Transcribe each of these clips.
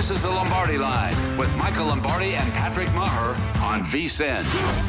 This is the Lombardi Line with Michael Lombardi and Patrick Maher on VSiN.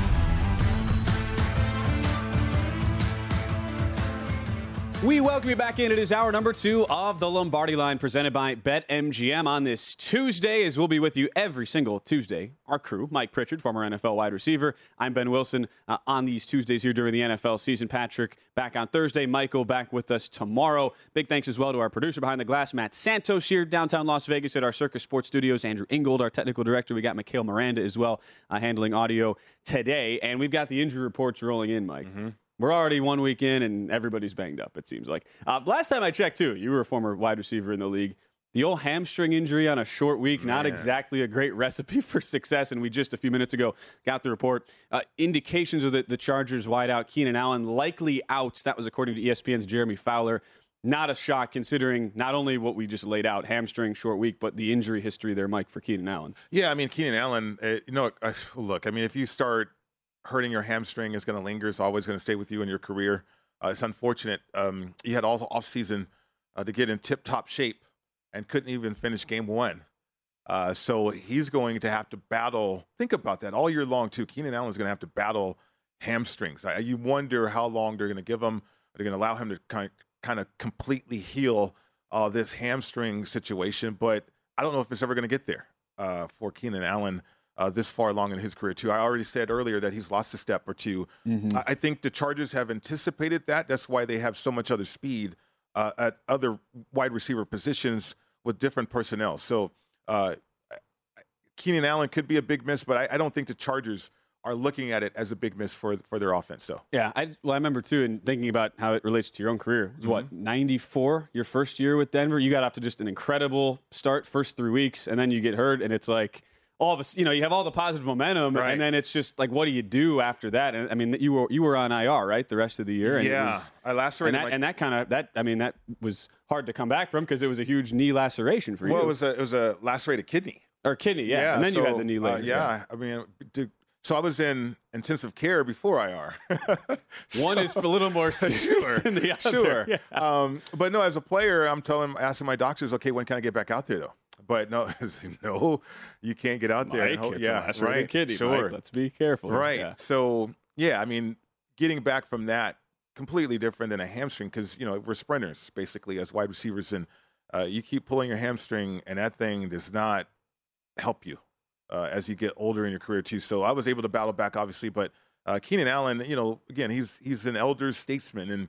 We welcome you back in. It is hour number 2 of the Lombardi Line presented by BetMGM on this Tuesday, as we'll be with you every single Tuesday. Our crew, Mike Pritchard, former NFL wide receiver. I'm Ben Wilson on these Tuesdays here during the NFL season. Patrick back on Thursday. Michael back with us tomorrow. Big thanks as well to our producer behind the glass, Matt Santos, here downtown Las Vegas at our Circus Sports Studios. Andrew Ingold, our technical director. We got Mikhail Miranda as well handling audio today. And we've got the injury reports rolling in, Mike. Mm-hmm. We're already 1 week in, and everybody's banged up, it seems like. Last time I checked, too, you were a former wide receiver in the league. The old hamstring injury on a short week, not exactly a great recipe for success, and we just a few minutes ago got the report. Indications of the Chargers wideout, Keenan Allen, likely out. That was according to ESPN's Jeremy Fowler. Not a shock, considering not only what we just laid out, hamstring, short week, but the injury history there, Mike, for Keenan Allen. Yeah, I mean, Keenan Allen, look, I mean, if you start hurting your hamstring, is going to linger, is always going to stay with you in your career. It's unfortunate. He had all offseason to get in tip-top shape and couldn't even finish game one. So he's going to have to battle. Think about that all year long, too. Keenan Allen's going to have to battle hamstrings. You wonder how long they're going to give him. Are they going to allow him to kind of completely heal this hamstring situation? But I don't know if it's ever going to get there for Keenan Allen. This far along in his career, too. I already said earlier that he's lost a step or two. Mm-hmm. I think the Chargers have anticipated that. That's why they have so much other speed at other wide receiver positions with different personnel. So Keenan Allen could be a big miss, but I don't think the Chargers are looking at it as a big miss for their offense, though. Yeah, I remember, too, and thinking about how it relates to your own career. It was, what, 94, your first year with Denver? You got off to just an incredible start, first 3 weeks, and then you get hurt, and it's like – all of us, you have all the positive momentum, right, and then it's just like, what do you do after that? And I mean, you were on IR, right, the rest of the year. And yeah, I lacerated, that was hard to come back from because it was a huge knee laceration for you. Well, it was a lacerated kidney. Or kidney, yeah. And then you had the knee later. I mean, so I was in intensive care before IR. One is a little more serious than the other. Sure. Yeah. But no, as a player, I'm asking my doctors, okay, when can I get back out there, though? But no, you can't get out there. That's right. Kidney, sure. Mike, let's be careful. Right. Yeah. So, yeah, I mean, getting back from that, completely different than a hamstring because, we're sprinters, basically, as wide receivers. And you keep pulling your hamstring, and that thing does not help you as you get older in your career, too. So I was able to battle back, obviously. But Keenan Allen, again, he's an elder statesman. And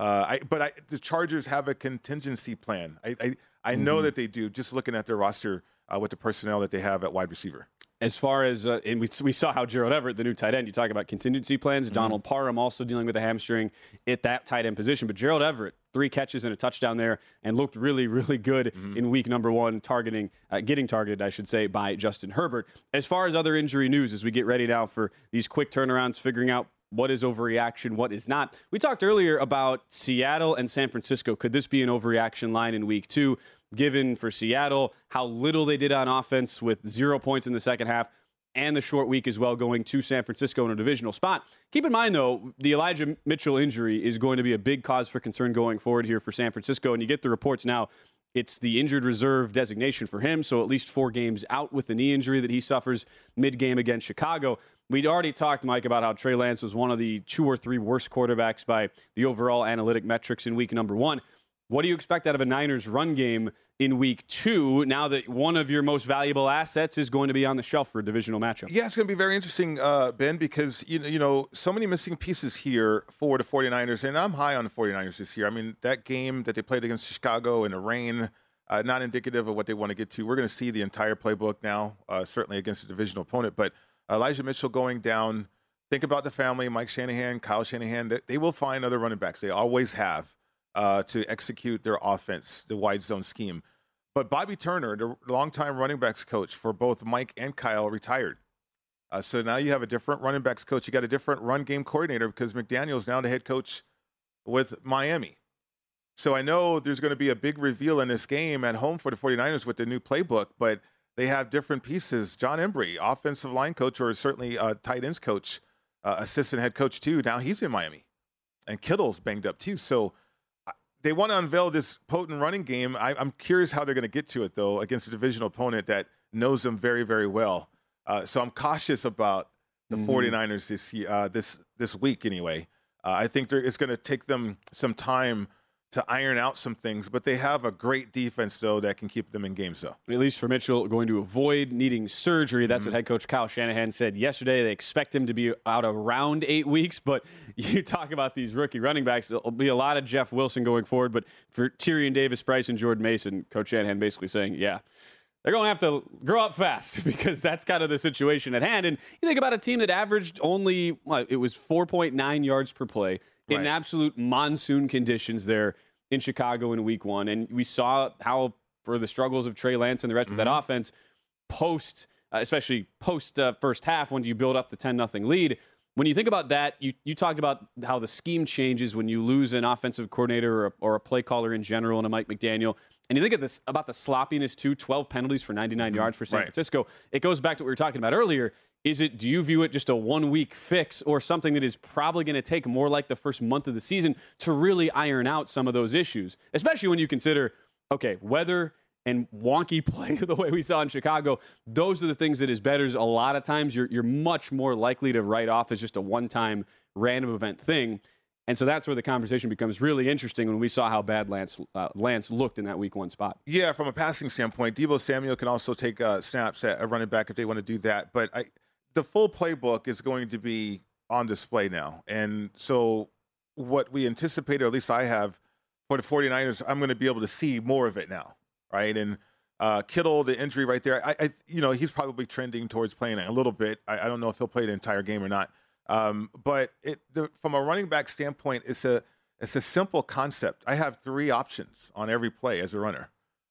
the Chargers have a contingency plan. I know that they do, just looking at their roster with the personnel that they have at wide receiver. As far as, and we saw how Gerald Everett, the new tight end, you talk about contingency plans. Donald Parham also dealing with a hamstring at that tight end position. But Gerald Everett, 3 catches and a touchdown there and looked really, really good in week number 1, getting targeted, I should say, by Justin Herbert. As far as other injury news, as we get ready now for these quick turnarounds, figuring out what is overreaction, what is not. We talked earlier about Seattle and San Francisco. Could this be an overreaction line in week 2, given for Seattle how little they did on offense with 0 points in the second half and the short week as well going to San Francisco in a divisional spot? Keep in mind, though, the Elijah Mitchell injury is going to be a big cause for concern going forward here for San Francisco. And you get the reports now. It's the injured reserve designation for him, so at least 4 games out with the knee injury that he suffers mid-game against Chicago. We'd already talked, Mike, about how Trey Lance was one of the 2 or 3 worst quarterbacks by the overall analytic metrics in week number 1. What do you expect out of a Niners run game in week 2 now that one of your most valuable assets is going to be on the shelf for a divisional matchup? Yeah, it's going to be very interesting, Ben, because, so many missing pieces here for the 49ers, and I'm high on the 49ers this year. I mean, that game that they played against Chicago in the rain, not indicative of what they want to get to. We're going to see the entire playbook now, certainly against a divisional opponent, but Elijah Mitchell going down, think about the family, Mike Shanahan, Kyle Shanahan, they will find other running backs. They always have. To execute their offense, the wide zone scheme. But Bobby Turner, the longtime running backs coach for both Mike and Kyle, retired. So now you have a different running backs coach. You got a different run game coordinator because McDaniel's now the head coach with Miami. So I know there's going to be a big reveal in this game at home for the 49ers with the new playbook, but they have different pieces. John Embry, offensive line coach, or certainly tight ends coach, assistant head coach too. Now he's in Miami. And Kittle's banged up too. So they want to unveil this potent running game. I'm curious how they're going to get to it, though, against a divisional opponent that knows them very, very well. So I'm cautious about the 49ers this week anyway. I think it's going to take them some time to iron out some things, but they have a great defense, though, that can keep them in games, though. At least for Mitchell, going to avoid needing surgery. That's what head coach Kyle Shanahan said yesterday. They expect him to be out around 8 weeks, but you talk about these rookie running backs, there'll be a lot of Jeff Wilson going forward, but for Tyrion Davis-Price and Jordan Mason, Coach Shanahan basically saying, yeah, they're going to have to grow up fast because that's kind of the situation at hand. And you think about a team that averaged only, it was 4.9 yards per play in absolute monsoon conditions there in Chicago in week 1. And we saw how, for the struggles of Trey Lance and the rest of that offense, especially post first half, when you build up the 10-0 lead, when you think about that, you talked about how the scheme changes when you lose an offensive coordinator or a play caller in general and a Mike McDaniel. And you think of this about the sloppiness too, 12 penalties for 99 yards for San Francisco. It goes back to what we were talking about earlier. Do you view it just a 1 week fix or something that is probably going to take more like the first month of the season to really iron out some of those issues, especially when you consider, okay, weather and wonky play the way we saw in Chicago? Those are the things that as bettors, a lot of times you're much more likely to write off as just a one-time random event thing. And so that's where the conversation becomes really interesting when we saw how bad Lance looked in that week 1 spot. Yeah, from a passing standpoint, Deebo Samuel can also take snaps at a running back if they want to do that. But the full playbook is going to be on display now. And so what we anticipate, or at least I have, for the 49ers, I'm going to be able to see more of it now, right? And Kittle, the injury right there, he's probably trending towards playing a little bit. I don't know if he'll play the entire game or not. But from a running back standpoint, it's a simple concept. I have 3 options on every play as a runner,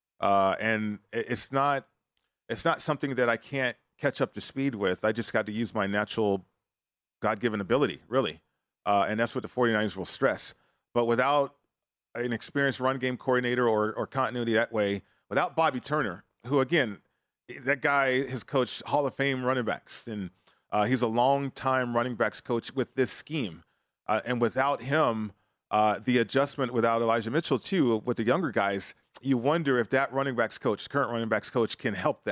and it's not something that I can't catch up to speed with. I just got to use my natural God-given ability, really, and that's what the 49ers will stress. But without an experienced run game coordinator or continuity that way, without Bobby Turner, who again, that guy has coached Hall of Fame running backs and. He's a long-time running backs coach with this scheme. And without him, the adjustment without Elijah Mitchell, too, with the younger guys, you wonder if that current running backs coach, can help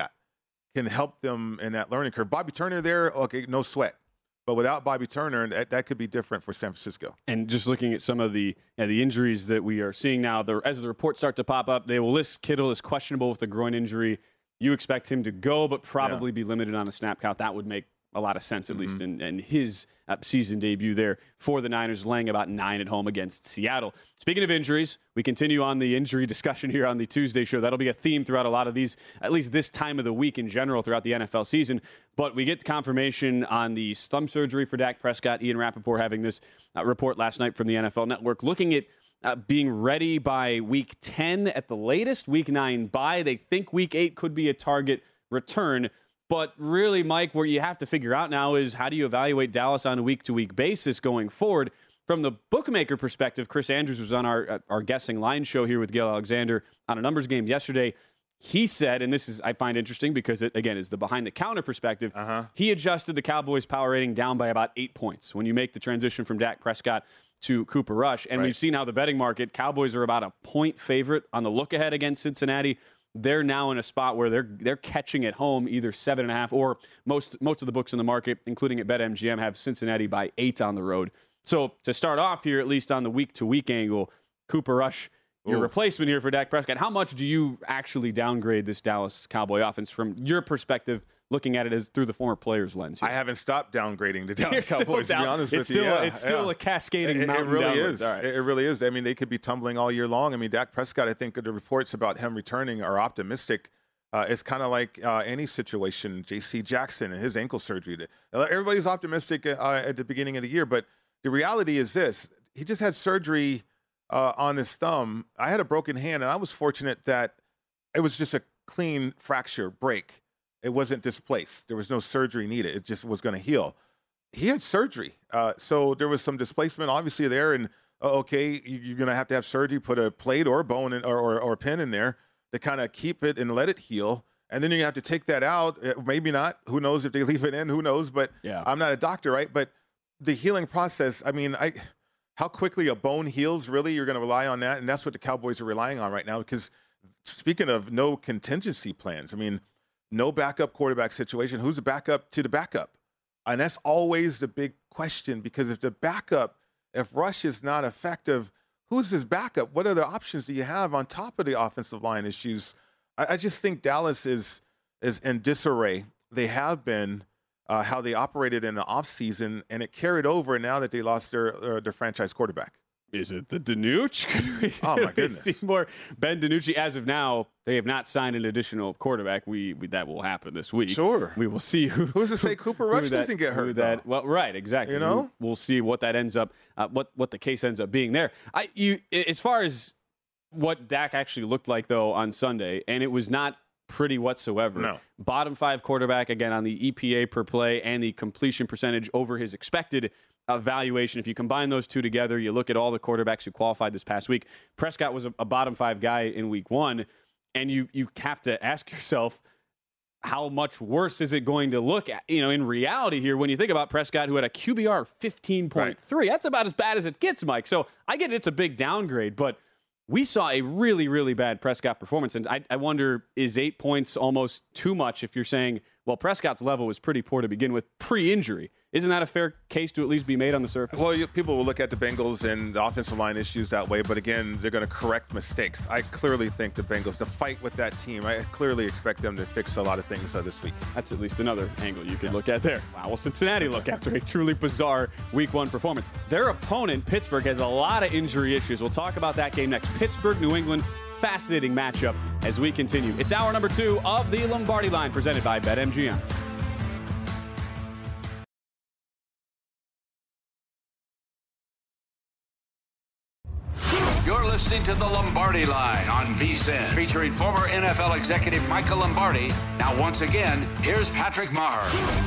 them in that learning curve. Bobby Turner there, okay, no sweat. But without Bobby Turner, that could be different for San Francisco. And just looking at some of the injuries that we are seeing now, as the reports start to pop up, they will list Kittle as questionable with a groin injury. You expect him to go, but probably be limited on a snap count. That would make a lot of sense, at least in his season debut there for the Niners, laying about 9 at home against Seattle. Speaking of injuries, we continue on the injury discussion here on the Tuesday show. That'll be a theme throughout a lot of these, at least this time of the week in general throughout the NFL season. But we get confirmation on the thumb surgery for Dak Prescott. Ian Rappaport having this report last night from the NFL Network, looking at being ready by week 10 at the latest, week 9 bye. They think week 8 could be a target return. But really, Mike, what you have to figure out now is how do you evaluate Dallas on a week-to-week basis going forward? From the bookmaker perspective, Chris Andrews was on our Guessing Line show here with Gail Alexander on a numbers game yesterday. He said, and this is I find interesting because it, again, is the behind-the-counter perspective, he adjusted the Cowboys' power rating down by about 8 points when you make the transition from Dak Prescott to Cooper Rush. And we've seen how the betting market, Cowboys are about a point favorite on the look-ahead against Cincinnati. They're now in a spot where they're catching at home either 7.5 or most of the books in the market, including at BetMGM, have Cincinnati by 8 on the road. So to start off here, at least on the week-to-week angle, Cooper Rush, your replacement here for Dak Prescott. How much do you actually downgrade this Dallas Cowboy offense from your perspective, looking at it as through the former player's lens here? I haven't stopped downgrading the Dallas Cowboys, to be honest with you. It's still a cascading mountain. It really downwards. is. Right. It really is. I mean, they could be tumbling all year long. I mean, Dak Prescott, I think the reports about him returning are optimistic. It's kind of like any situation, J.C. Jackson and his ankle surgery. Everybody's optimistic at the beginning of the year, but the reality is this. He just had surgery on his thumb. I had a broken hand, and I was fortunate that it was just a clean fracture break. It wasn't displaced. There was no surgery needed. It just was going to heal. He had surgery. So there was some displacement obviously there. And, okay, you're going to have surgery, put a plate or a bone in, or a pin in there to kind of keep it and let it heal. And then you have to take that out. Maybe not. Who knows if they leave it in? Who knows? But I'm not a doctor, right? But the healing process, I mean, how quickly a bone heals, really, you're going to rely on that. And that's what the Cowboys are relying on right now. Because speaking of no contingency plans, I mean, no backup quarterback situation. Who's the backup to the backup? And that's always the big question, because if Rush is not effective, who's his backup? What other options do you have on top of the offensive line issues? I just think Dallas is in disarray. They have been how they operated in the offseason, and it carried over now that they lost their franchise quarterback. Is it the DiNucci? Oh, my goodness. See more Ben DiNucci. As of now, they have not signed an additional quarterback. That will happen this week. Sure. We will see who's to say Cooper Rush doesn't get hurt. Well, right, exactly. You know? We'll see what that ends up, what the case ends up being there. As far as what Dak actually looked like, though, on Sunday, and it was not pretty whatsoever. No. Bottom 5 quarterback, again, on the EPA per play and the completion percentage over his expected evaluation. If you combine those two together, you look at all the quarterbacks who qualified this past week. Prescott was a bottom 5 guy in week 1, and you have to ask yourself, how much worse is it going to look at, in reality here, when you think about Prescott, who had a QBR of 15.3. Right. That's about as bad as it gets, Mike. So I get it's a big downgrade, but we saw a really, really bad Prescott performance, and I wonder, is 8 points almost too much if you're saying, well, Prescott's level was pretty poor to begin with pre-injury? Isn't that a fair case to at least be made on the surface? Well, people will look at the Bengals and the offensive line issues that way, but again, they're going to correct mistakes. I clearly think the Bengals, to fight with that team, I clearly expect them to fix a lot of things this week. That's at least another angle you could look at there. Wow, well, Cincinnati look after a truly bizarre Week 1 performance. Their opponent, Pittsburgh, has a lot of injury issues. We'll talk about that game next. Pittsburgh, New England, fascinating matchup as we continue. It's hour number 2 of the Lombardi Line, presented by BetMGM. You're listening to the Lombardi Line on VSiN, featuring former NFL executive Michael Lombardi. Now, once again, here's Patrick Maher.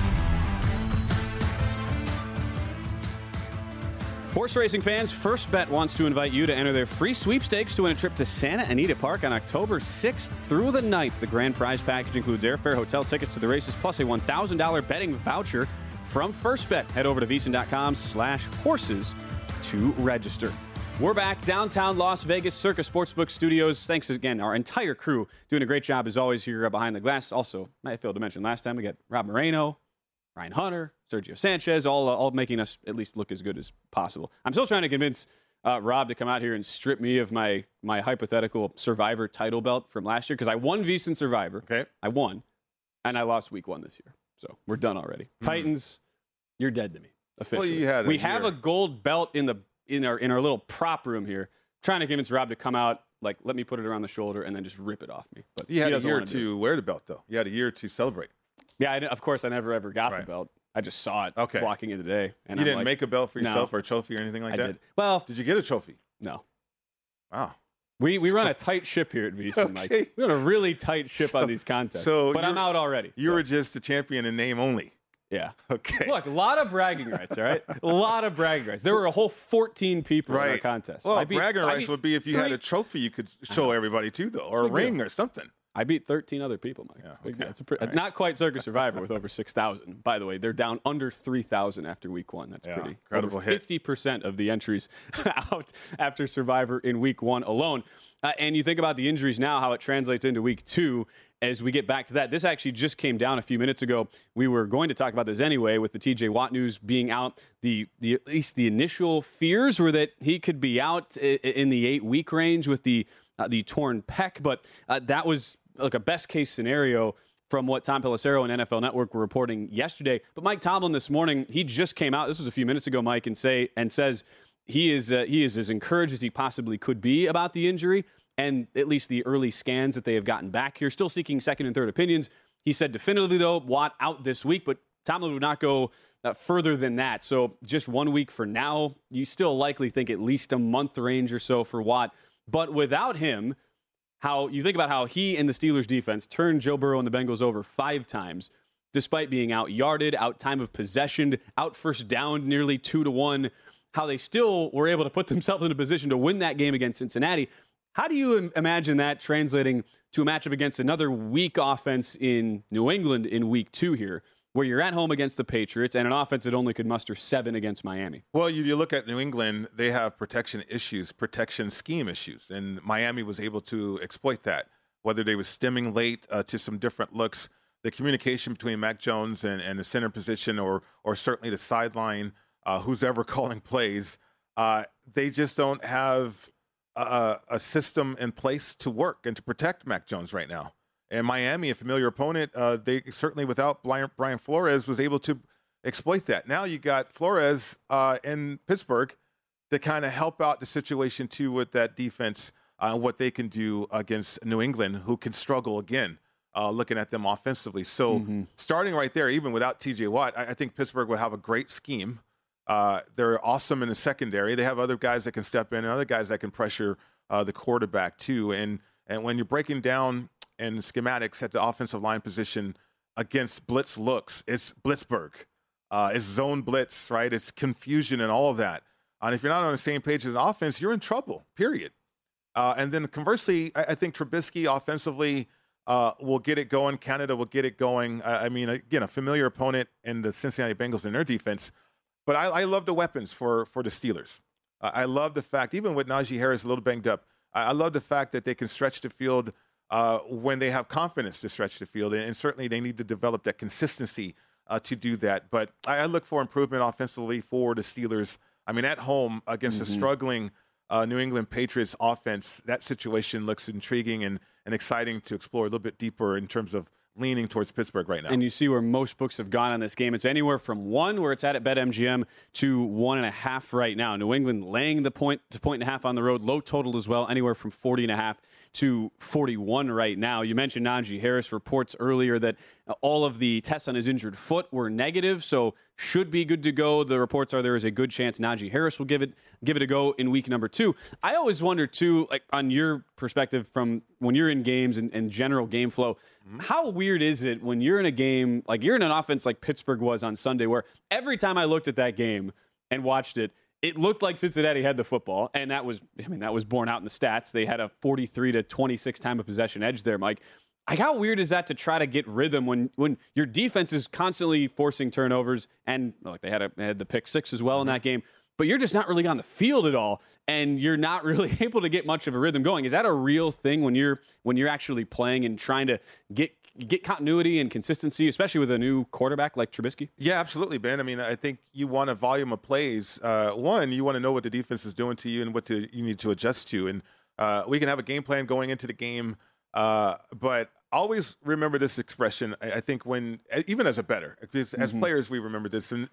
Horse racing fans, First Bet wants to invite you to enter their free sweepstakes to win a trip to Santa Anita Park on October 6th through the 9th. The grand prize package includes airfare, hotel tickets to the races, plus a $1,000 betting voucher from First Bet. Head over to VSiN.com/horses to register. We're back downtown Las Vegas Circus Sportsbook Studios. Thanks again, our entire crew doing a great job as always here behind the glass. Also, I failed to mention last time we got Rob Moreno, Ryan Hunter, Sergio Sanchez, all making us at least look as good as possible. I'm still trying to convince Rob to come out here and strip me of my hypothetical Survivor title belt from last year, because I won VSiN Survivor. Okay. I won, and I lost week 1 this year. So we're done already. Titans, you're dead to me officially. Well, we have a gold belt in our little prop room here, trying to convince Rob to come out, like, let me put it around the shoulder and then just rip it off me. But you had a year to wear the belt, though. You had a year to celebrate. Yeah, of course, I never ever got the belt. I just saw it walking in today. And you didn't make a belt for yourself or a trophy or anything like that? I did. Well, did you get a trophy? No. Wow. We run a tight ship here at VSiN, Mike. We run a really tight ship on these contests. But I'm out already. You were just a champion in name only. Yeah. Okay. Look, a lot of bragging rights, all right? A lot of bragging rights. There were a whole 14 people in our contest. Well, bragging rights would be if you had a trophy you could show everybody, too, though, or a ring or something. I beat 13 other people, Mike. It's not quite Circus Survivor with over 6,000. By the way, they're down under 3,000 after week 1. That's pretty incredible. 50% of the entries out after Survivor in week 1 alone. And you think about the injuries now, how it translates into week 2. As we get back to that, this actually just came down a few minutes ago. We were going to talk about this anyway, with the TJ Watt news being out. At least the initial fears were that he could be out in the 8-week range with the torn pec, but that was like a best case scenario from what Tom Pelissero and NFL Network were reporting yesterday. But Mike Tomlin this morning, he just came out. This was a few minutes ago, Mike, and says he is as encouraged as he possibly could be about the injury, and at least the early scans that they have gotten back here. Still seeking second and third opinions. He said definitively, though, Watt out this week, but Tomlin would not go further than that. So just 1 week for now. You still likely think at least a month range or so for Watt. But without him, how you think about how he and the Steelers defense turned Joe Burrow and the Bengals over 5 times, despite being out yarded, out time of possession, out first down nearly 2-1, how they still were able to put themselves in a position to win that game against Cincinnati. How do you imagine that translating to a matchup against another weak offense in New England in week 2 here? where you're at home against the Patriots and an offense that only could muster 7 against Miami? Well, you look at New England, they have protection issues, protection scheme issues, and Miami was able to exploit that, whether they were stemming late to some different looks. The communication between Mac Jones and the center position or certainly the sideline, who's ever calling plays, they just don't have a system in place to work and to protect Mac Jones right now. And Miami, a familiar opponent, they certainly without Brian Flores was able to exploit that. Now you got Flores in Pittsburgh to kind of help out the situation too with that defense, what they can do against New England, who can struggle again. Looking at them offensively. So starting right there, even without TJ Watt, I think Pittsburgh will have a great scheme. They're awesome in the secondary. They have other guys that can step in and other guys that can pressure the quarterback too. And when you're breaking down in schematics at the offensive line position against blitz looks, it's Blitzburg. It's zone blitz, right? It's confusion and all of that. And if you're not on the same page as an offense, you're in trouble, period. And then conversely, I think Trubisky offensively will get it going. Canada will get it going. I mean, again, a familiar opponent in the Cincinnati Bengals in their defense. But I love the weapons for the Steelers. I love the fact, even with Najee Harris a little banged up, I love the fact that they can stretch the field when they have confidence to stretch the field. And certainly they need to develop that consistency to do that. But I look for improvement offensively for the Steelers. I mean, at home against a struggling New England Patriots offense, that situation looks intriguing and exciting to explore a little bit deeper in terms of leaning towards Pittsburgh right now. And you see where most books have gone on this game. It's anywhere from 1, where it's at BetMGM, to 1.5 right now. New England laying the point to 1.5 on the road. Low total as well, anywhere from 40.5 to 41 right now. You mentioned Najee Harris. Reports earlier that all of the tests on his injured foot were negative, so should be good to go. The reports are there is a good chance Najee Harris will give it a go in week number 2. I always wonder, too, like on your perspective from when you're in games and general game flow, how weird is it when you're in a game, like you're in an offense like Pittsburgh was on Sunday, where every time I looked at that game and watched it, it looked like Cincinnati had the football, and that was borne out in the stats. They had a 43-26 time of possession edge there, Mike. Like, how weird is that to try to get rhythm when your defense is constantly forcing turnovers, and like they had the pick 6 as well in that game, but you're just not really on the field at all, and you're not really able to get much of a rhythm going. Is that a real thing when you're actually playing and trying to get continuity and consistency, especially with a new quarterback like Trubisky? Yeah, absolutely, Ben. I mean, I think you want a volume of plays. One, you want to know what the defense is doing to you and what you need to adjust to. And we can have a game plan going into the game, but always remember this expression. I think when, even as a bettor, as players, we remember this. And,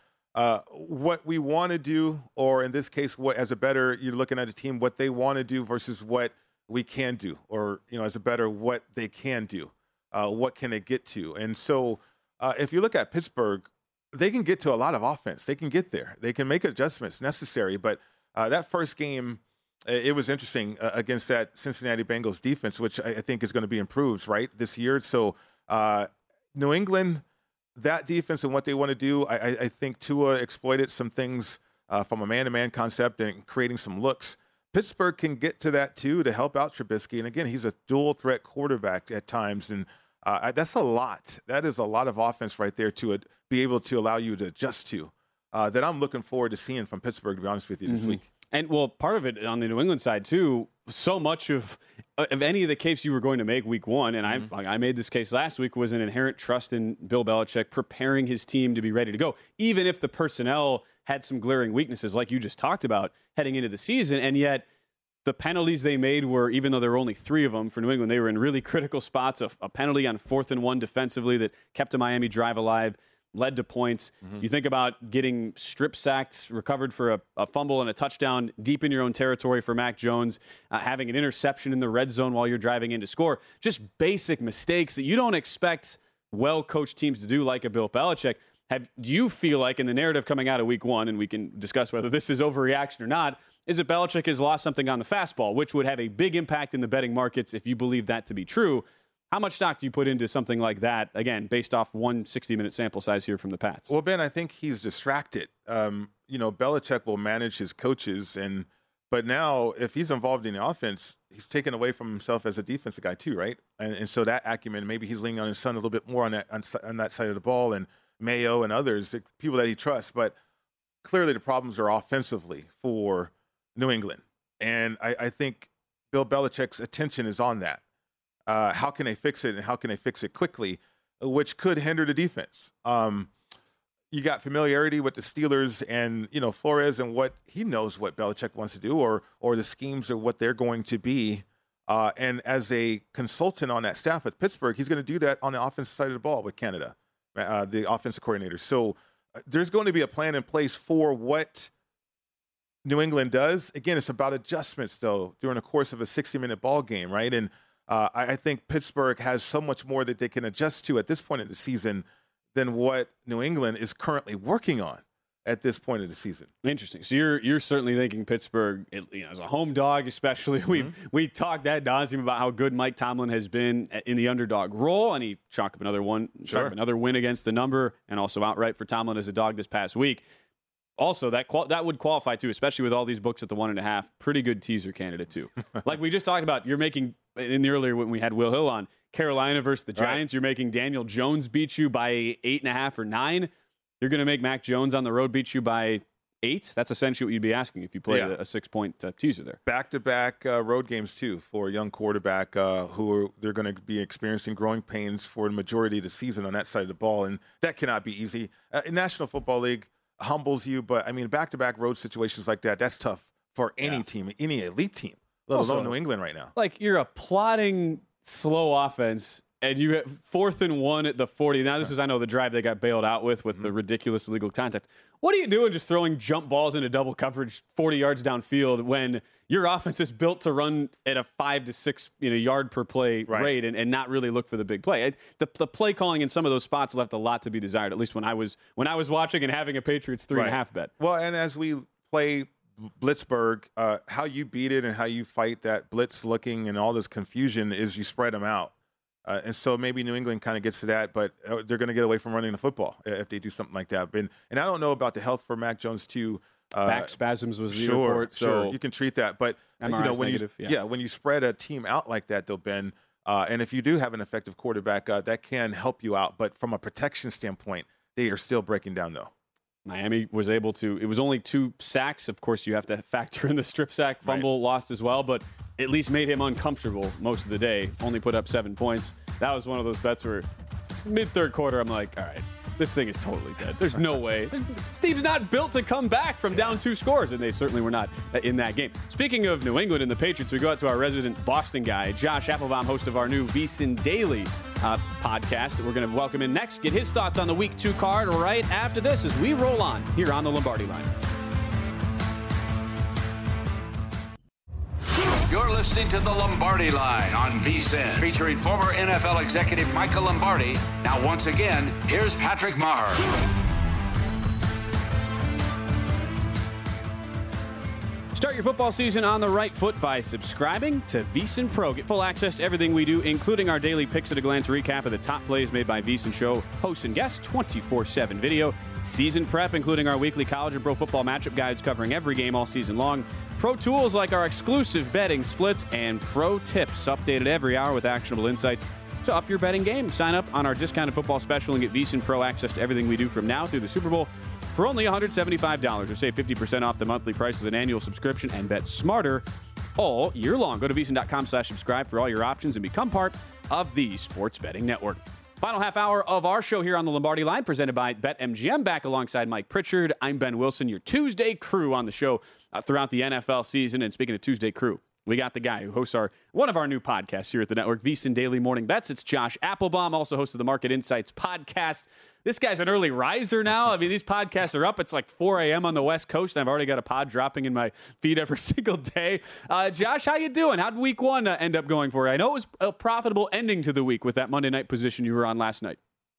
what we want to do, or in this case, what as a bettor, you're looking at a team, what they want to do versus what we can do, or, as a bettor, what they can do. What can they get to? And so if you look at Pittsburgh, they can get to a lot of offense. They can get there. They can make adjustments necessary. But that first game, it was interesting against that Cincinnati Bengals defense, which I think is going to be improved, right, this year. So New England, that defense and what they want to do, I think Tua exploited some things from a man-to-man concept and creating some looks. Pittsburgh can get to that, too, to help out Trubisky. And, again, he's a dual-threat quarterback at times. And that's a lot. That is a lot of offense right there to be able to allow you to adjust to that I'm looking forward to seeing from Pittsburgh, to be honest with you, this week. And, well, part of it on the New England side, too, so much of any of the case you were going to make week 1, and I made this case last week, was an inherent trust in Bill Belichick preparing his team to be ready to go, even if the personnel had some glaring weaknesses like you just talked about heading into the season. And yet the penalties they made were, even though there were only 3 of them for New England, they were in really critical spots. A penalty on 4th and 1 defensively that kept a Miami drive alive, led to points. You think about getting strip sacked, recovered for a fumble and a touchdown deep in your own territory for Mac Jones, having an interception in the red zone while you're driving in to score. Just basic mistakes that you don't expect well-coached teams to do, like a Bill Belichick. Do you feel like in the narrative coming out of week 1, and we can discuss whether this is overreaction or not, is that Belichick has lost something on the fastball, which would have a big impact in the betting markets if you believe that to be true? How much stock do you put into something like that, again, based off one 60-minute sample size here from the Pats? Well, Ben, I think he's distracted. Belichick will manage his coaches, and But now, if he's involved in the offense, he's taken away from himself as a defensive guy too, right? And so that acumen, maybe he's leaning on his son a little bit more on that side of the ball, and Mayo and others, people that he trusts. But clearly, the problems are offensively for New England, and I think Bill Belichick's attention is on that. How can they fix it, and how can they fix it quickly, which could hinder the defense? You got familiarity with the Steelers and, Flores and what he knows what Belichick wants to do or the schemes or what they're going to be. And as a consultant on that staff with Pittsburgh, he's going to do that on the offensive side of the ball with Canada, the offensive coordinator. So there's going to be a plan in place for what New England does. Again, it's about adjustments, though, during the course of a 60-minute ball game, right? And I think Pittsburgh has so much more that they can adjust to at this point in the season than what New England is currently working on at this point of the season. Interesting. So you're certainly thinking Pittsburgh, as a home dog, especially. We talked ad nauseum about how good Mike Tomlin has been in the underdog role, and he chalked up another win against the number, and also outright for Tomlin as a dog this past week. Also, that would qualify too, especially with all these books at the 1.5. Pretty good teaser candidate too. Like we just talked about, you're making in the earlier when we had Will Hill on. Carolina versus the Giants, right. You're making Daniel Jones beat you by 8.5 or 9. You're going to make Mac Jones on the road beat you by 8. That's essentially what you'd be asking if you played a 6-point teaser there. Back-to-back road games, too, for a young quarterback they're going to be experiencing growing pains for the majority of the season on that side of the ball, and that cannot be easy. National Football League humbles you, but, back-to-back road situations like that, that's tough for any team, any elite team, let alone New England right now. Like, you're a plodding slow offense, and you have 4th and 1 at the 40. Now, this is, I know, the drive they got bailed out with the ridiculous illegal contact. What are you doing just throwing jump balls into double coverage 40 yards downfield when your offense is built to run at a 5 to 6 yard per play rate and not really look for the big play? The play calling in some of those spots left a lot to be desired, at least when I was watching and having a Patriots 3.5 bet. Well, and as we play Blitzburg, how you beat it and how you fight that blitz looking and all this confusion is you spread them out. And so maybe New England kind of gets to that, but they're going to get away from running the football if they do something like that. And I don't know about the health for Mac Jones too. Back spasms was the report. So you can treat that. But when when you spread a team out like that, though, Ben, and if you do have an effective quarterback, that can help you out. But from a protection standpoint, they are still breaking down, though. Miami was able to. It was only 2 sacks. Of course, you have to factor in the strip sack fumble lost as well, but at least made him uncomfortable most of the day. Only put up 7 points. That was one of those bets where mid-third quarter, I'm like, all right, this thing is totally dead. There's no way. Steve's not built to come back from down 2 scores, and they certainly were not in that game. Speaking of New England and the Patriots, we go out to our resident Boston guy, Josh Applebaum, host of our new VSiN Daily podcast that we're going to welcome in next. Get his thoughts on the Week 2 card right after this as we roll on here on the Lombardi Line. You're listening to the Lombardi Line on VSiN, featuring former NFL executive Michael Lombardi. Now, once again, here's Patrick Maher. Start your football season on the right foot by subscribing to VSiN Pro. Get full access to everything we do, including our daily Picks at a Glance recap of the top plays made by VSiN Show hosts and guests, 24/7 video, season prep, including our weekly college and pro football matchup guides covering every game all season long, pro tools like our exclusive betting splits, and pro tips updated every hour with actionable insights to up your betting game. Sign up on our discounted football special and get VSiN Pro access to everything we do from now through the Super Bowl for only $175, or save 50% off the monthly price with an annual subscription, and bet smarter all year long. Go to VSiN.com/subscribe for all your options and become part of the Sports Betting Network. Final half hour of our show here on the Lombardi Line, presented by BetMGM. Back alongside Mike Pritchard, I'm Ben Wilson, your Tuesday crew on the show throughout the NFL season. And speaking of Tuesday crew, we got the guy who hosts one of our new podcasts here at the network, VSiN Daily Morning Bets. It's Josh Applebaum, also host of the Market Insights podcast. This guy's an early riser now. I mean, these podcasts are up. It's like 4 a.m. on the West Coast, and I've already got a pod dropping in my feed every single day. Josh, how you doing? How'd week 1 end up going for you? I know it was a profitable ending to the week with that Monday night position you were on last night.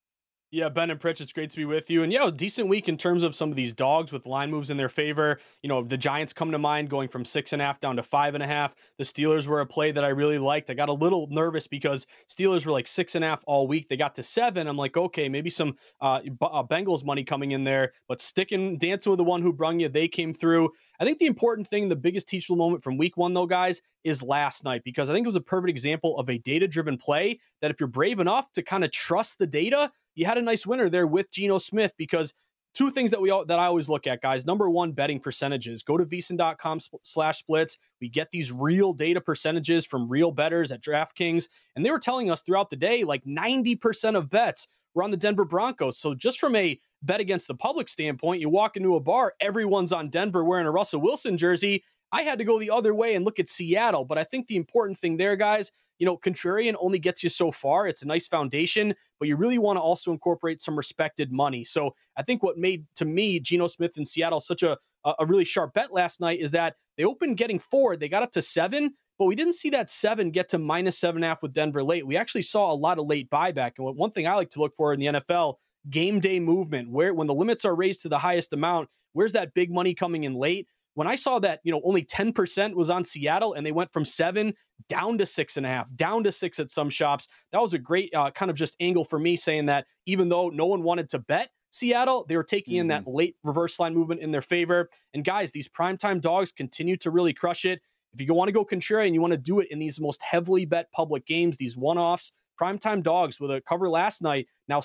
Yeah, Ben and Pritch, it's great to be with you. And yeah, a decent week in terms of some of these dogs with line moves in their favor. You know, the Giants come to mind going from 6.5 down to 5.5. The Steelers were a play that I really liked. I got a little nervous because Steelers were like 6.5 all week. They got to 7. I'm like, okay, maybe some Bengals money coming in there, but dancing with the one who brung you, they came through. I think the important thing, the biggest teachable moment from week 1, though, guys, is last night, because I think it was a perfect example of a data-driven play that if you're brave enough to kind of trust the data, you had a nice winner there with Geno Smith, because two things that I always look at, guys. Number one, betting percentages. Go to VSiN.com/splits. We get these real data percentages from real bettors at DraftKings, and they were telling us throughout the day, like 90% of bets were on the Denver Broncos. So just from a bet against the public standpoint, you walk into a bar, everyone's on Denver wearing a Russell Wilson jersey. I had to go the other way and look at Seattle. But I think the important thing there, guys, you know, contrarian only gets you so far. It's a nice foundation, but you really want to also incorporate some respected money. So I think what made, to me, Geno Smith in Seattle such a really sharp bet last night is that they opened getting 4. They got up to 7, but we didn't see that 7 get to -7.5 with Denver late. We actually saw a lot of late buyback. And one thing I like to look for in the NFL, game day movement, where when the limits are raised to the highest amount, where's that big money coming in late? When I saw that, you know, only 10% was on Seattle and they went from 7 down to 6.5, down to 6 at some shops, that was a great kind of just angle for me, saying that even though no one wanted to bet Seattle, they were taking in that late reverse line movement in their favor. And guys, these primetime dogs continue to really crush it. If you want to go contrarian, you want to do it in these most heavily bet public games, these one-offs. Primetime dogs with a cover last night, now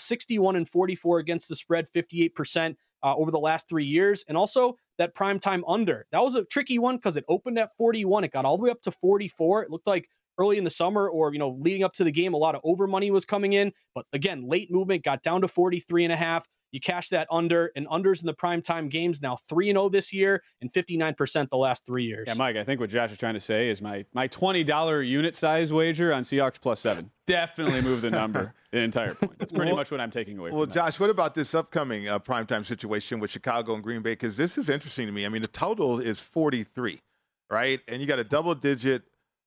61-44 against the spread, 58% over the last 3 years. And also that primetime under. That was a tricky one because it opened at 41. It got all the way up to 44. It looked like early in the summer, or, you know, leading up to the game, a lot of over money was coming in. But again, late movement got down to 43.5. You cash that under, and unders in the primetime games now 3-0 this year and 59% the last 3 years. Yeah, Mike, I think what Josh is trying to say is my $20 unit size wager on Seahawks +7 definitely moved the number an entire point. That's pretty much what I'm taking away from that. Josh, what about this upcoming primetime situation with Chicago and Green Bay? Because this is interesting to me. I mean, the total is 43, right? And you got a double-digit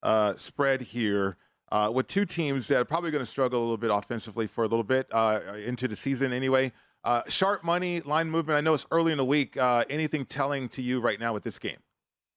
spread here with two teams that are probably going to struggle a little bit offensively for a little bit into the season anyway. Sharp money, line movement. I know it's early in the week. Anything telling to you right now with this game?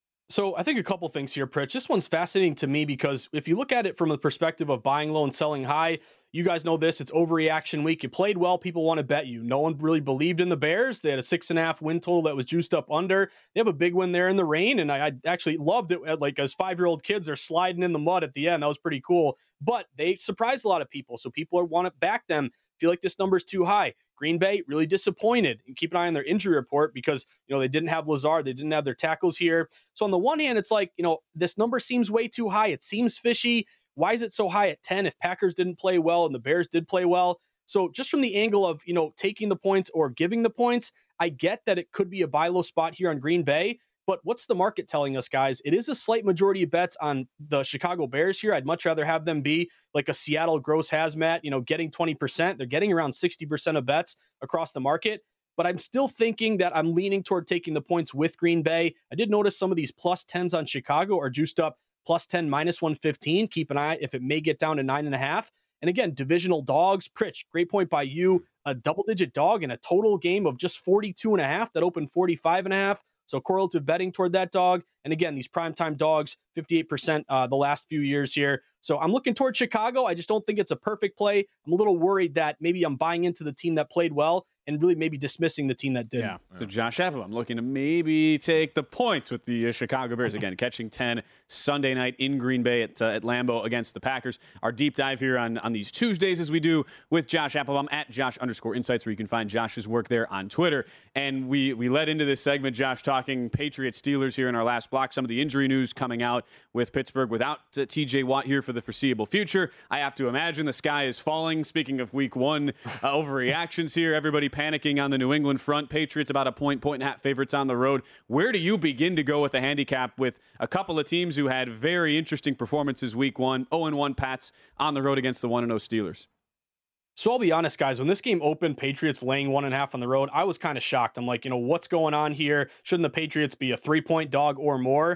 So I think a couple things here, Pritch. This one's fascinating to me because if you look at it from the perspective of buying low and selling high, you guys know this. It's overreaction week. You played well. People want to bet you. No one really believed in the Bears. They had a 6.5 win total that was juiced up under. They have a big win there in the rain, and I actually loved it. Like, as 5-year-old kids are sliding in the mud at the end. That was pretty cool. But they surprised a lot of people, so people want to back them. Feel like this number is too high. Green Bay really disappointed. And keep an eye on their injury report because, you know, they didn't have Lazard. They didn't have their tackles here. So on the one hand, it's like, you know, this number seems way too high. It seems fishy. Why is it so high at 10 if Packers didn't play well and the Bears did play well? So just from the angle of, you know, taking the points or giving the points, I get that it could be a buy low spot here on Green Bay. But what's the market telling us, guys? It is a slight majority of bets on the Chicago Bears here. I'd much rather have them be like a Seattle gross hazmat, you know, getting 20%. They're getting around 60% of bets across the market. But I'm still thinking that I'm leaning toward taking the points with Green Bay. I did notice some of these +10s on Chicago are juiced up +10, -115. Keep an eye if it may get down to 9.5. And again, divisional dogs. Pritch, great point by you. A double-digit dog in a total game of just 42.5 that opened 45.5. So correlative betting toward that dog. And again, these primetime dogs, 58% the last few years here. So I'm looking toward Chicago. I just don't think it's a perfect play. I'm a little worried that maybe I'm buying into the team that played well and really maybe dismissing the team that didn't. Yeah. So Josh Applebaum looking to maybe take the points with the Chicago Bears again, catching 10 Sunday night in Green Bay at Lambeau against the Packers. Our deep dive here on these Tuesdays, as we do with Josh Applebaum at Josh_Insights, where you can find Josh's work there on Twitter. And we led into this segment, Josh, talking Patriots Steelers here in our last block. Some of the injury news coming out with Pittsburgh without TJ Watt here for the foreseeable future. I have to imagine the sky is falling. Speaking of week one overreactions here, everybody panicking on the New England front. Patriots about a point and a half favorites on the road. Where do you begin to go with the handicap with a couple of teams who had very interesting performances week one, 0-1 Pats on the road against the 1-0 Steelers? So I'll be honest, guys, when this game opened, Patriots laying 1.5 on the road, I was kind of shocked. I'm like, you know, what's going on here? Shouldn't the Patriots be a 3-point dog or more?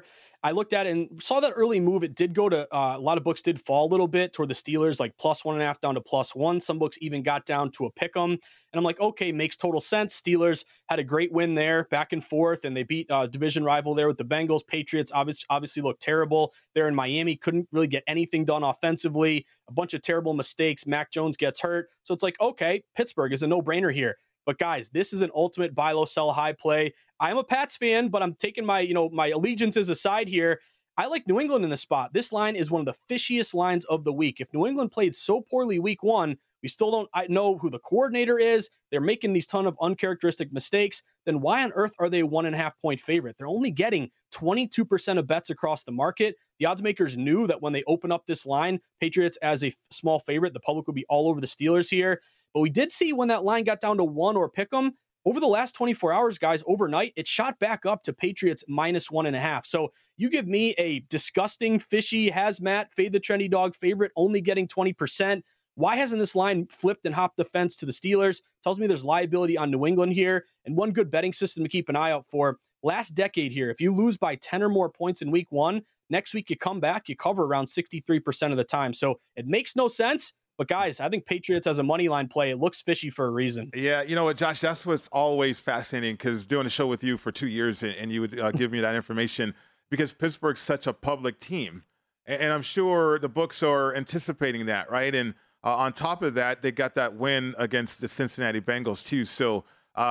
I looked at it and saw that early move. It did go to a lot of books did fall a little bit toward the Steelers, like +1.5 down to +1. Some books even got down to a pick 'em. And I'm like, okay, makes total sense. Steelers had a great win there, back and forth, and they beat division rival there with the Bengals. Patriots obviously looked terrible. They're in Miami, couldn't really get anything done offensively. A bunch of terrible mistakes. Mac Jones gets hurt. So it's like, okay, Pittsburgh is a no-brainer here. But guys, this is an ultimate buy low, sell high play. I'm a Pats fan, but I'm taking my allegiances aside here. I like New England in this spot. This line is one of the fishiest lines of the week. If New England played so poorly week 1, we still don't know who the coordinator is. They're making these ton of uncharacteristic mistakes. Then why on earth are they a 1.5 point favorite? They're only getting 22% of bets across the market. The odds makers knew that when they open up this line, Patriots as a small favorite, the public would be all over the Steelers here. But we did see when that line got down to 1 or pick 'em, over the last 24 hours, guys, overnight, it shot back up to Patriots -1.5. So you give me a disgusting, fishy, hazmat, fade the trendy dog favorite, only getting 20%. Why hasn't this line flipped and hopped the fence to the Steelers? Tells me there's liability on New England here. And one good betting system to keep an eye out for, last decade here, if you lose by 10 or more points in week 1, next week you come back, you cover around 63% of the time. So it makes no sense. But guys, I think Patriots as a money line play, it looks fishy for a reason. Yeah, you know what, Josh, that's what's always fascinating, because doing a show with you for 2 years and you would give me that information, because Pittsburgh's such a public team. And I'm sure the books are anticipating that, right? And on top of that, they got that win against the Cincinnati Bengals too. So,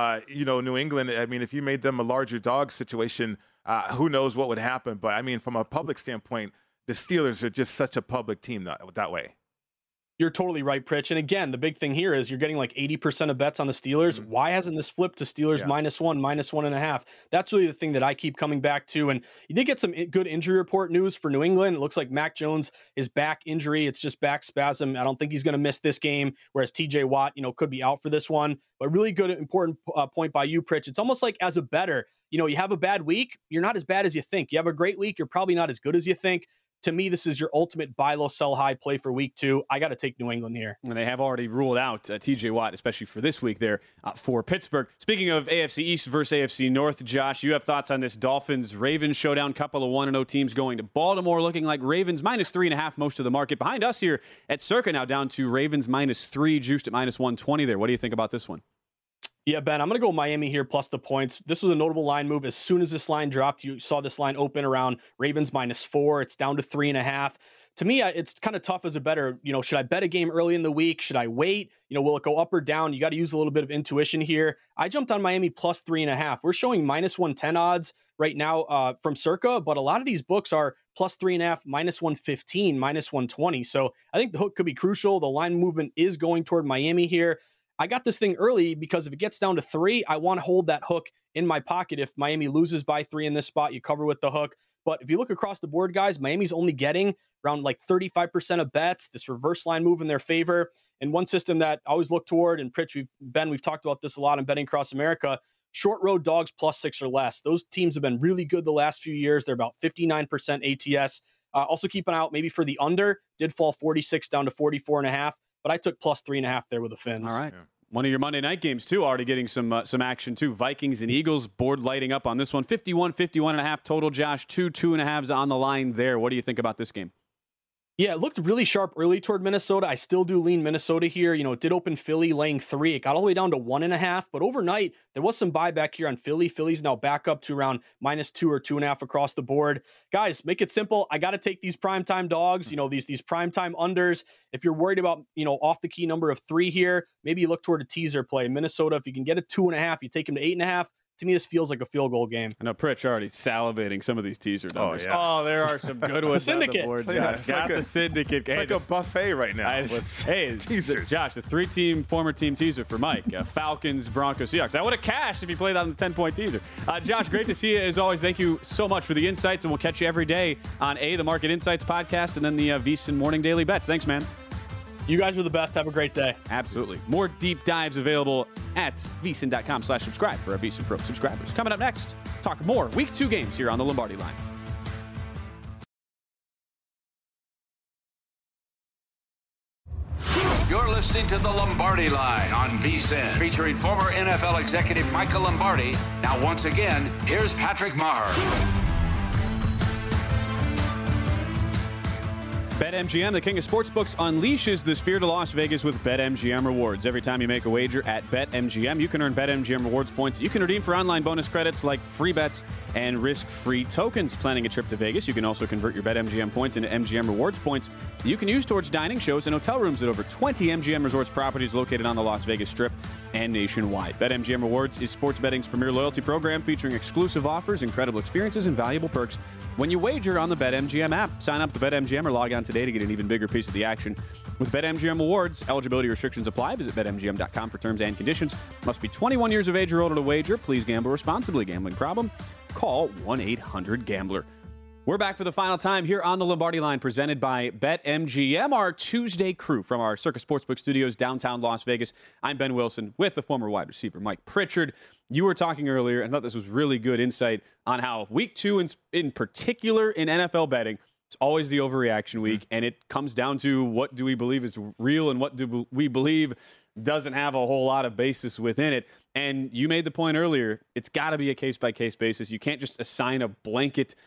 New England, I mean, if you made them a larger dog situation, who knows what would happen. But I mean, from a public standpoint, the Steelers are just such a public team that way. You're totally right, Pritch. And again, the big thing here is you're getting like 80% of bets on the Steelers. Mm-hmm. Why hasn't this flipped to Steelers -1, -1.5? That's really the thing that I keep coming back to. And you did get some good injury report news for New England. It looks like Mac Jones, his back injury, it's just back spasm. I don't think he's going to miss this game, whereas TJ Watt, could be out for this one. But really good, important point by you, Pritch. It's almost like as a bettor, you have a bad week, you're not as bad as you think. You have a great week, you're probably not as good as you think. To me, this is your ultimate buy low, sell high play for week 2. I got to take New England here. And they have already ruled out TJ Watt, especially for this week there for Pittsburgh. Speaking of AFC East versus AFC North, Josh, you have thoughts on this Dolphins-Ravens showdown? Couple of 1-0 teams going to Baltimore, looking like Ravens -3.5 most of the market. Behind us here at Circa now down to Ravens -3, juiced at -120 there. What do you think about this one? Yeah, Ben, I'm going to go Miami here plus the points. This was a notable line move. As soon as this line dropped, you saw this line open around Ravens -4. It's down to 3.5. To me, it's kind of tough as a bettor. Should I bet a game early in the week? Should I wait? Will it go up or down? You got to use a little bit of intuition here. I jumped on Miami plus 3.5. We're showing -110 odds right now from Circa, but a lot of these books are plus 3.5, -115, -120. So I think the hook could be crucial. The line movement is going toward Miami here. I got this thing early because if it gets down to 3, I want to hold that hook in my pocket. If Miami loses by 3 in this spot, you cover with the hook. But if you look across the board, guys, Miami's only getting around like 35% of bets, this reverse line move in their favor. And one system that I always look toward, and Pritch, we've talked about this a lot in Betting Across America, short road dogs +6 or less. Those teams have been really good the last few years. They're about 59% ATS. Also keep an eye out maybe for the under. Did fall 46 down to 44.5. But I took plus 3.5 there with the Fins. All right. Yeah. One of your Monday night games, too, already getting some action, too. Vikings and Eagles, board lighting up on this one. 51.5 total, Josh. 2.5s on the line there. What do you think about this game? Yeah, it looked really sharp early toward Minnesota. I still do lean Minnesota here. It did open Philly laying 3. It got all the way down to 1.5. But overnight, there was some buyback here on Philly. Philly's now back up to around -2 or 2.5 across the board. Guys, make it simple. I got to take these primetime dogs, these primetime unders. If you're worried about, off the key number of 3 here, maybe you look toward a teaser play. Minnesota, if you can get a 2.5, you take them to 8.5. To me, this feels like a field goal game. I know Pritch already salivating some of these teaser numbers. Oh, yeah. There are some good ones on the board. It's Got like the syndicate. It's like a buffet right now with teasers. Josh, the 3-team former team teaser for Mike. Falcons, Broncos, Seahawks. I would have cashed if you played on the 10-point teaser. Josh, great to see you as always. Thank you so much for the insights, and we'll catch you every day on the Market Insights podcast and then the VSiN Morning Daily Bets. Thanks, man. You guys are the best. Have a great day. Absolutely. More deep dives available at VSiN.com/subscribe for our VSiN Pro subscribers. Coming up next, talk more Week 2 games here on the Lombardi Line. You're listening to the Lombardi Line on VSiN, featuring former NFL executive Michael Lombardi. Now, once again, here's Patrick Maher. BetMGM, the king of sportsbooks, unleashes the spirit of Las Vegas with BetMGM rewards. Every time you make a wager at BetMGM, you can earn BetMGM rewards points you can redeem for online bonus credits like free bets and risk-free tokens. Planning a trip to Vegas, you can also convert your BetMGM points into MGM rewards points you can use towards dining, shows, and hotel rooms at over 20 MGM Resorts properties located on the Las Vegas Strip and nationwide. BetMGM Rewards is sports betting's premier loyalty program featuring exclusive offers, incredible experiences, and valuable perks when you wager on the BetMGM app. Sign up to BetMGM or log on today to get an even bigger piece of the action. With BetMGM Awards, eligibility restrictions apply. Visit BetMGM.com for terms and conditions. Must be 21 years of age or older to wager. Please gamble responsibly. Gambling problem? Call 1-800-GAMBLER. We're back for the final time here on the Lombardi Line, presented by BetMGM, our Tuesday crew from our Circa Sportsbook Studios, downtown Las Vegas. I'm Ben Wilson with the former wide receiver Mike Pritchard. You were talking earlier, and I thought this was really good insight on how week 2, in particular in NFL betting, it's always the overreaction week, and it comes down to what do we believe is real and what do we believe doesn't have a whole lot of basis within it. And you made the point earlier, it's got to be a case-by-case basis. You can't just assign a blanket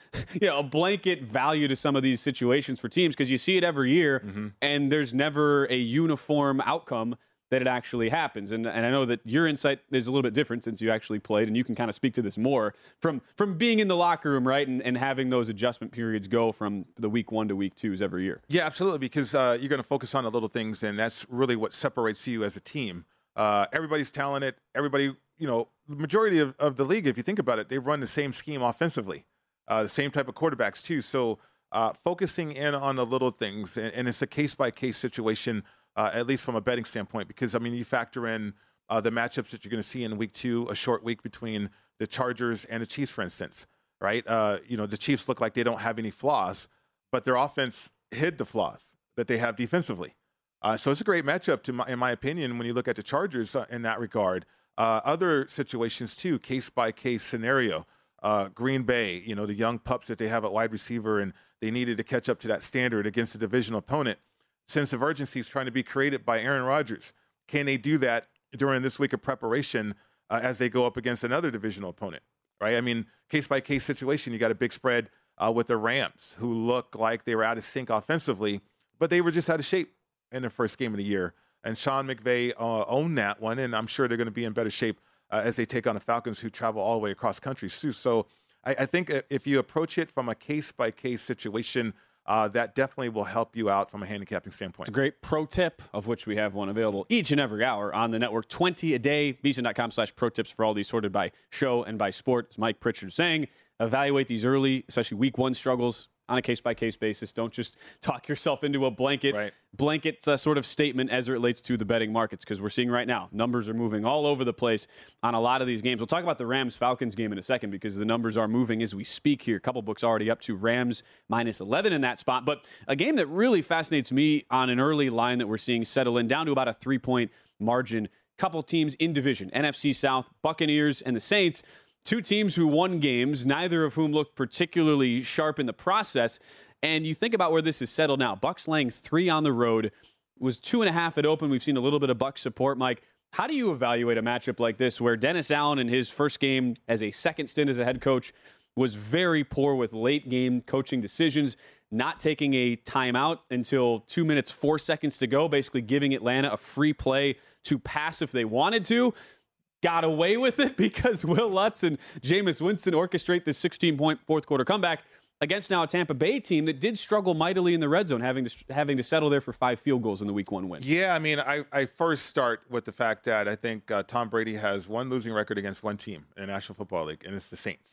value to some of these situations for teams, because you see it every year, and there's never a uniform outcome that it actually happens. And I know that your insight is a little bit different since you actually played, and you can kind of speak to this more from being in the locker room, right, and having those adjustment periods go from the week 1 to week 2s every year. Yeah, absolutely, because you're going to focus on the little things, and that's really what separates you as a team. Everybody's talented. Everybody, the majority of the league, if you think about it, they run the same scheme offensively, the same type of quarterbacks too. So focusing in on the little things, and it's a case-by-case situation, at least from a betting standpoint, because, you factor in the matchups that you're going to see in week 2, a short week between the Chargers and the Chiefs, for instance, right? The Chiefs look like they don't have any flaws, but their offense hid the flaws that they have defensively. So it's a great matchup, in my opinion, when you look at the Chargers in that regard. Other situations, too, case-by-case scenario. Green Bay, the young pups that they have at wide receiver, and they needed to catch up to that standard against a divisional opponent. Sense of urgency is trying to be created by Aaron Rodgers. Can they do that during this week of preparation as they go up against another divisional opponent, right? Case-by-case situation, you got a big spread with the Rams, who look like they were out of sync offensively, but they were just out of shape in their first game of the year. And Sean McVay owned that one, and I'm sure they're going to be in better shape as they take on the Falcons, who travel all the way across country too. So I think if you approach it from a case-by-case situation, that definitely will help you out from a handicapping standpoint. It's a great pro tip, of which we have one available each and every hour on the network, 20 a day, VSiN.com/pro tips for all these sorted by show and by sport. As Mike Pritchard is saying, evaluate these early, especially week 1 struggles on a case-by-case basis. Don't just talk yourself into a blanket sort of statement as it relates to the betting markets, because we're seeing right now numbers are moving all over the place on a lot of these games. We'll talk about the Rams-Falcons game in a second, because the numbers are moving as we speak here. A couple books already up to Rams -11 in that spot. But a game that really fascinates me on an early line that we're seeing settle in down to about a 3-point margin. Couple teams in division, NFC South, Buccaneers and the Saints. 2 teams who won games, neither of whom looked particularly sharp in the process. And you think about where this is settled now. Bucs laying 3 on the road. Was 2.5 at open. We've seen a little bit of Bucs support. Mike, how do you evaluate a matchup like this, where Dennis Allen in his first game as a second stint as a head coach was very poor with late game coaching decisions, not taking a timeout until 2 minutes, 4 seconds to go, basically giving Atlanta a free play to pass if they wanted to? Got away with it because Will Lutz and Jameis Winston orchestrate this 16-point fourth-quarter comeback against now a Tampa Bay team that did struggle mightily in the red zone, having to settle there for 5 field goals in the Week 1 win. Yeah, I first start with the fact that I think Tom Brady has one losing record against one team in the National Football League, and it's the Saints.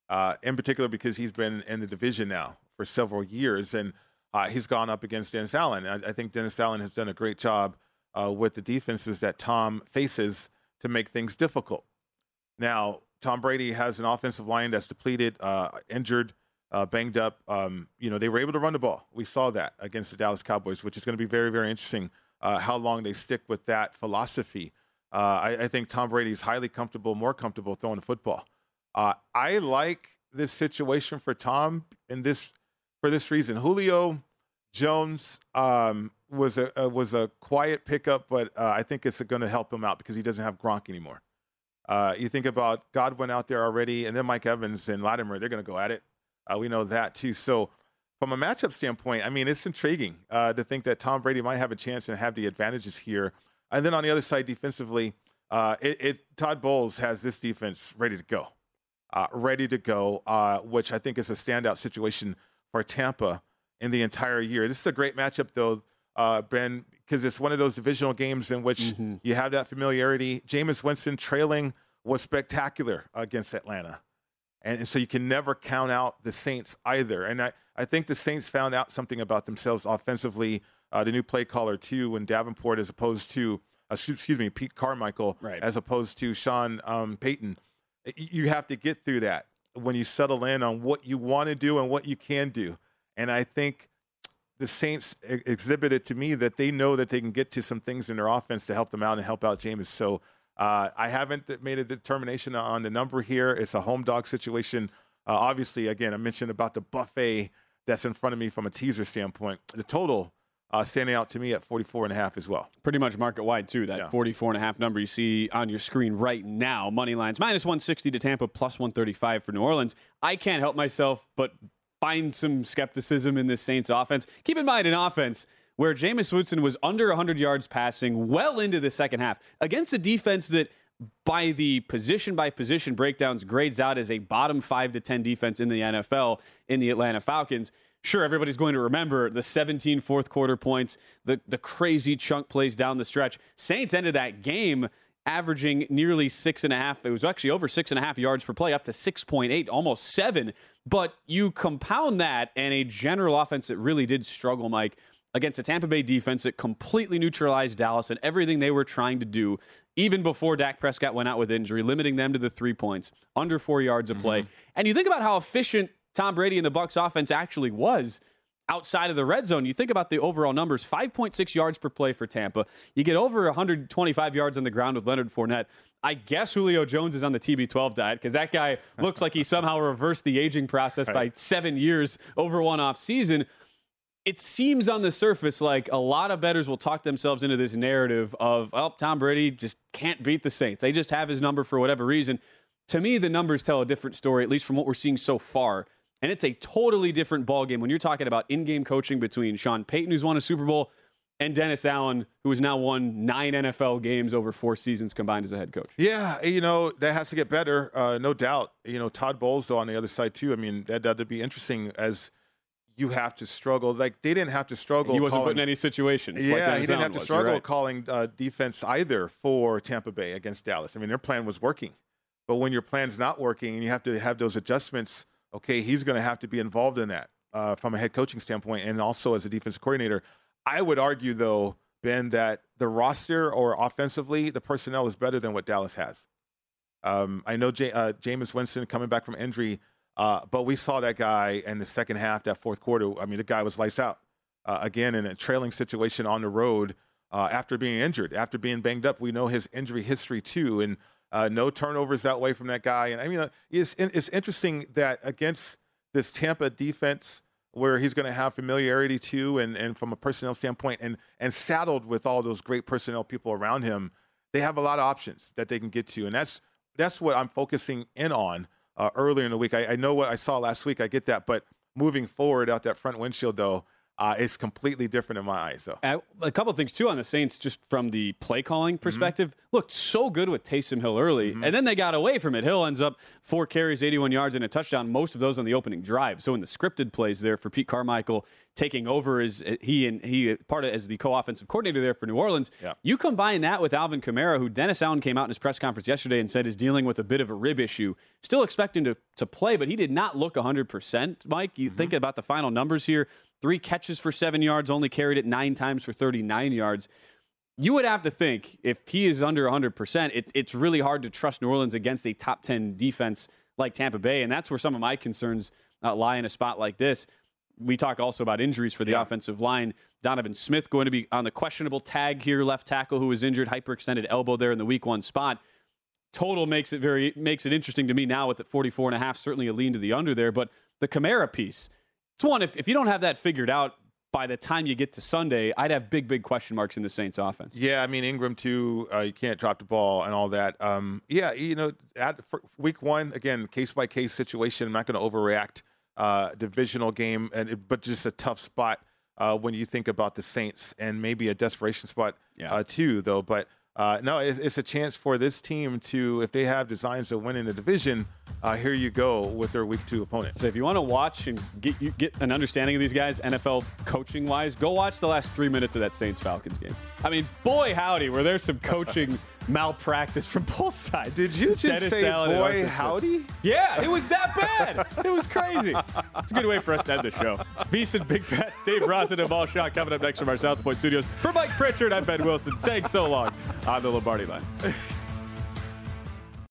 In particular because he's been in the division now for several years, and he's gone up against Dennis Allen. I think Dennis Allen has done a great job with the defenses that Tom faces to make things difficult. Now, Tom Brady has an offensive line that's depleted, injured, banged up. They were able to run the ball. We saw that against the Dallas Cowboys, which is going to be very, very interesting how long they stick with that philosophy. I think Tom Brady is highly comfortable, more comfortable throwing the football. I like this situation for Tom for this reason. Julio Jones was a quiet pickup, but I think it's going to help him out because he doesn't have Gronk anymore. You think about Godwin out there already, and then Mike Evans and Latimer, they're going to go at it. We know that too. So from a matchup standpoint, I mean, it's intriguing to think that Tom Brady might have a chance and have the advantages here. And then on the other side, defensively, Todd Bowles has this defense ready to go, which I think is a standout situation for Tampa in the entire year. This is a great matchup, though, Ben, because it's one of those divisional games in which you have that familiarity. Jameis Winston trailing was spectacular against Atlanta. And so you can never count out the Saints either. And I think the Saints found out something about themselves offensively. The new play caller, too, when Davenport as opposed to, Pete Carmichael, right, as opposed to Sean Payton. You have to get through that when you settle in on what you want to do and what you can do. And I think the Saints exhibited to me that they know that they can get to some things in their offense to help them out and help out Jameis. So I haven't made a determination on the number here. It's a home dog situation. Obviously, again, I mentioned about the buffet that's in front of me from a teaser standpoint. The total standing out to me at 44.5 as well. Pretty much market wide, too. That 44.5 number you see on your screen right now. Money lines minus 160 to Tampa, plus 135 for New Orleans. I can't help myself but find some skepticism in this Saints offense. Keep in mind, an offense where Jameis Winston was under 100 yards passing well into the second half against a defense that, by the position-by-position breakdowns, grades out as a bottom 5 to 10 defense in the NFL in the Atlanta Falcons. Sure, everybody's going to remember the 17 fourth-quarter points, the crazy chunk plays down the stretch. Saints ended that game averaging nearly 6.5. It was actually over 6.5 yards per play, up to 6.8, almost 7. But you compound that and a general offense that really did struggle, Mike, against a Tampa Bay defense that completely neutralized Dallas and everything they were trying to do, even before Dak Prescott went out with injury, limiting them to the 3 points, under 4 yards of play. And you think about how efficient Tom Brady and the Bucs offense actually was outside of the red zone. You think about the overall numbers, 5.6 yards per play for Tampa. You get over 125 yards on the ground with Leonard Fournette. I guess Julio Jones is on the TB12 diet because that guy looks like he somehow reversed the aging process by 7 years over one off season. It seems on the surface like a lot of bettors will talk themselves into this narrative of, oh, Tom Brady just can't beat the Saints. They just have his number for whatever reason. To me, the numbers tell a different story, at least from what we're seeing so far. And it's a totally different ballgame when you're talking about in-game coaching between Sean Payton, who's won a Super Bowl, and Dennis Allen, who has now won 9 NFL games over 4 seasons combined as a head coach. Yeah, that has to get better, no doubt. Todd Bowles, though, on the other side, too. I mean, that'd be interesting as you have to struggle. Like, they didn't have to struggle. He wasn't put in any situations. Yeah, he didn't have to struggle calling defense either for Tampa Bay against Dallas. I mean, their plan was working. But when your plan's not working and you have to have those adjustments, okay, he's going to have to be involved in that from a head coaching standpoint and also as a defense coordinator. I would argue, though, Ben, that the roster or offensively, the personnel is better than what Dallas has. I know Jameis Winston coming back from injury, but we saw that guy in the second half, that fourth quarter. I mean, the guy was lights out again in a trailing situation on the road after being injured, after being banged up. We know his injury history, too, and no turnovers that way from that guy. And I mean, it's interesting that against this Tampa defense, where he's going to have familiarity too, and from a personnel standpoint, and saddled with all those great personnel people around him, they have a lot of options that they can get to, and that's what I'm focusing in on earlier in the week. I know what I saw last week, I get that, but moving forward out that front windshield, though, it's completely different in my eyes, though. A couple of things, too, on the Saints, just from the play calling perspective. Looked so good with Taysom Hill early, and then they got away from it. Hill ends up 4 carries, 81 yards, and a touchdown, most of those on the opening drive. So in the scripted plays there for Pete Carmichael taking over as he part of as the co-offensive coordinator there for New Orleans. Yeah. You combine that with Alvin Kamara, who Dennis Allen came out in his press conference yesterday and said is dealing with a bit of a rib issue. Still expecting to play, but he did not look 100%, Mike. You think about the final numbers here. 3 catches for 7 yards, only carried it 9 times for 39 yards. You would have to think if he is under 100%, it's really hard to trust New Orleans against a top 10 defense like Tampa Bay, and that's where some of my concerns lie in a spot like this. We talk also about injuries for the offensive line. Donovan Smith going to be on the questionable tag here, left tackle who was injured, hyperextended elbow there in the week 1 spot. Total makes it interesting to me now with the 44.5, certainly a lean to the under there, but the Kamara piece. It's one, if you don't have that figured out by the time you get to Sunday, I'd have big question marks in the Saints offense. Yeah, I mean, Ingram, too, you can't drop the ball and all that. For week 1, again, case-by-case situation. I'm not going to overreact divisional game, but just a tough spot when you think about the Saints, and maybe a desperation spot too, though. But no, it's a chance for this team to, if they have designs to win in the division, here you go with their week 2 opponent. So if you want to watch and get an understanding of these guys, NFL coaching wise, go watch the last 3 minutes of that Saints Falcons game. I mean, boy howdy, were there some coaching malpractice from both sides. Did you just Dennis say Allen boy howdy? Yeah, it was that bad. It was crazy. It's a good way for us to end the show. VSiN, Big Pat, Dave Ross, and Amal Shaw coming up next from our South Point studios. For Mike Pritchard, I'm Ben Wilson saying so long on the Lombardi Line.